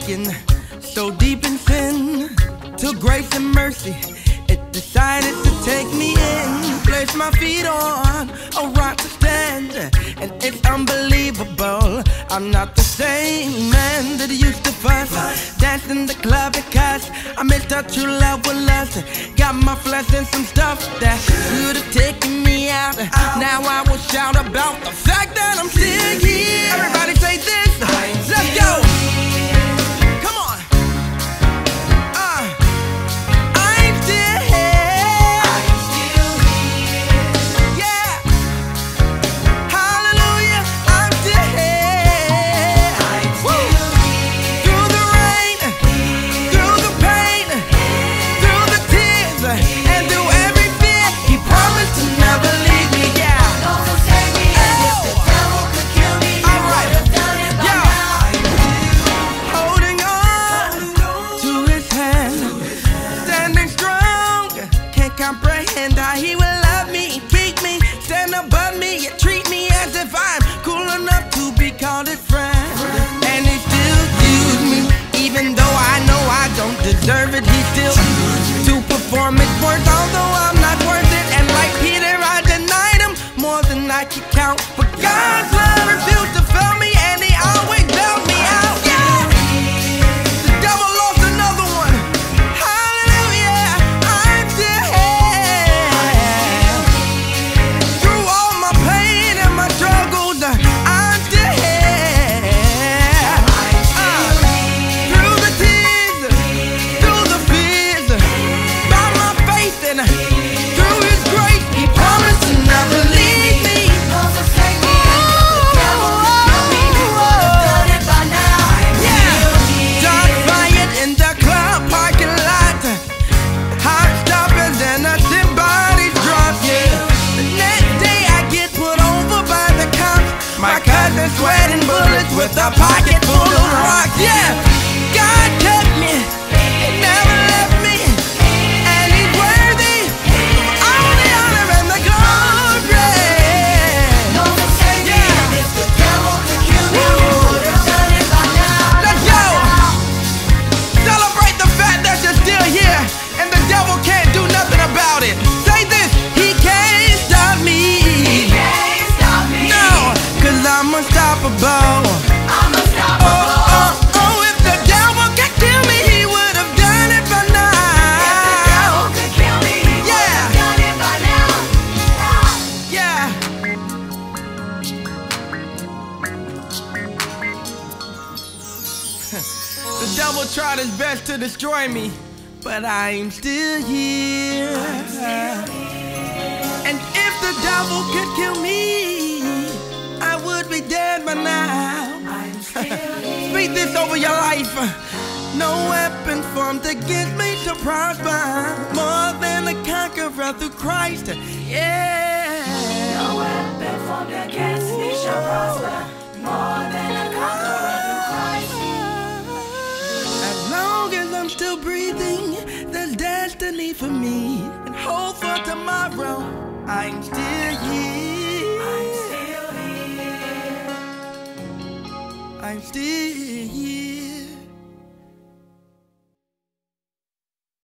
sinking so deep in sin, till grace and mercy, it decided to take me in. Place my feet on a rock to stand, and it's unbelievable, I'm not the same man that used to fuss, dance in the club because I missed our true love with lust. Got my flesh in some stuff that would have taken me out. Now I will shout about the fact that I'm still here. Everybody say this, let's go. Come on. I'm still here. I'm still here. Yeah. Hallelujah. I'm still here. I'm still here. Through the rain, through the pain, through the tears, and through every fear, He promised to never leave me. Yeah. Don't forsake me. If the devil could kill me, He would have done it by now. Holding on to His hand, standing strong. Can't comprehend how He will love me, keep me, stand above me, and treat me as if I'm cool enough to be called His friend. And He still used me, even though I know I don't deserve it. He still to perform His work, although I'm not worth it. And like Peter, I denied Him more than I could count. But God's love refused to fail me, and He always bailed me out. Yeah. The devil lost another one. Hallelujah, I'm still here. Through all my pain and my struggles, I'm still here. Through the tears, through the fears, by my faith and through His grace, He promised to never leave me. Don't forsake me. If the devil could kill me, He would have done it by now. Dark fight in the club parking lot, hot stoppers and a dead bodies dropped. Yeah. The next day I get put over by the cops. My cousin sweating bullets with a pocket full of rocks. Yeah. God kept me, He never left me, and He's worthy of all the honor and the glory. Don't forsake me. If the devil could kill me, He would have done it by now. Let's go! Celebrate the fact that you're still here, and the devil can't do nothing about it. Say this, He can't stop me. Can't stop me. No, 'cause I'm unstoppable. I'm unstoppable. If the devil could kill me, He would have done it by If the devil now. could kill me, He would have done it by now. Yeah. The devil tried his best to destroy me, but I'm still here. And if the devil could kill me, I would be dead by now. Speak this over your life. No weapon formed against me shall prosper. More than a conqueror through Christ. Yeah. No weapon formed against me shall prosper. More than a conqueror through Christ. As long as I'm still breathing, there's destiny for me and hope for tomorrow. I'm still here. I'm still here. I'm still here.